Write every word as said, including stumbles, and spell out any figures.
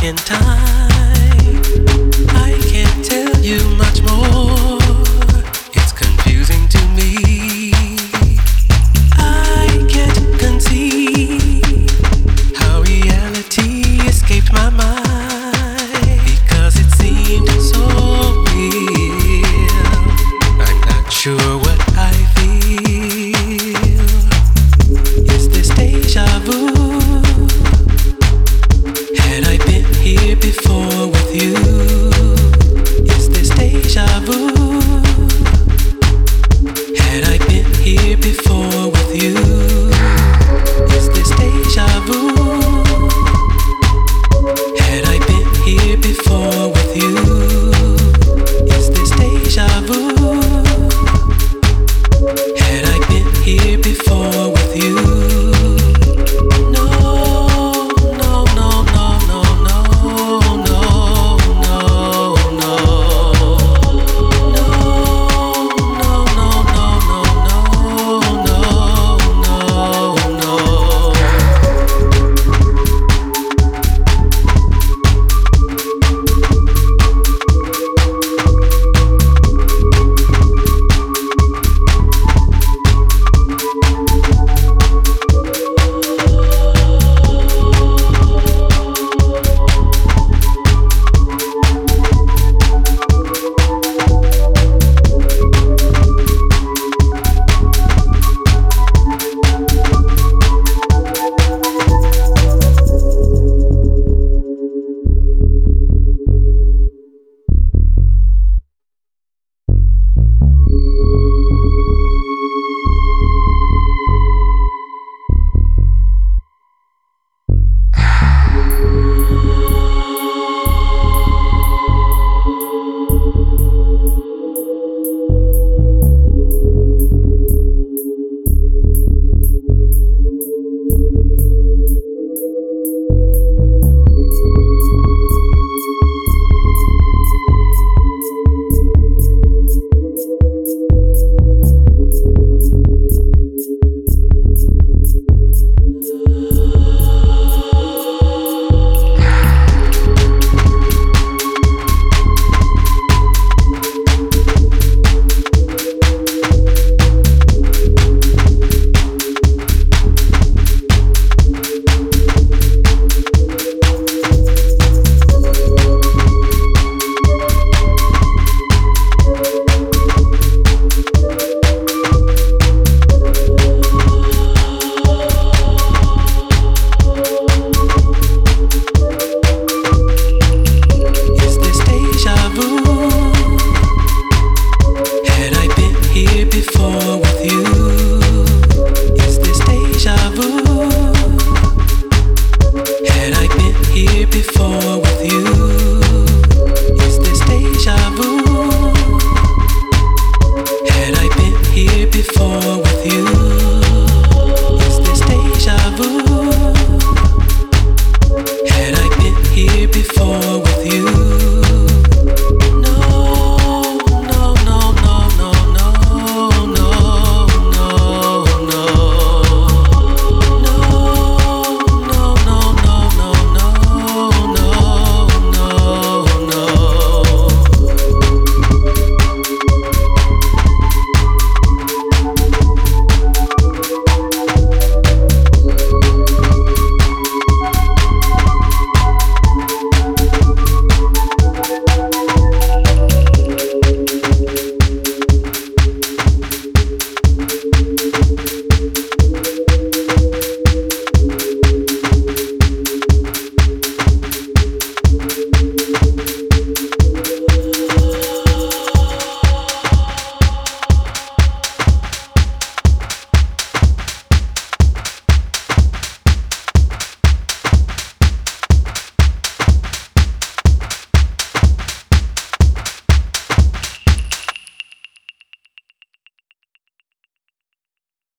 in time. I can't tell you much more. It's confusing to me. I can't conceive how reality escaped my mind, because it seemed so real. I'm not sure what I feel. Is this deja vu? Had I been here before with you? Is this deja vu? Had I been here before with you? Is this deja vu? Had I been here before with you? Is this deja vu? Had I been here before with you? No, no, no, no, no, no, no, no, no. No, no, no, no, no, no, no, no. Before with you, is this deja vu? Had I been here before with you?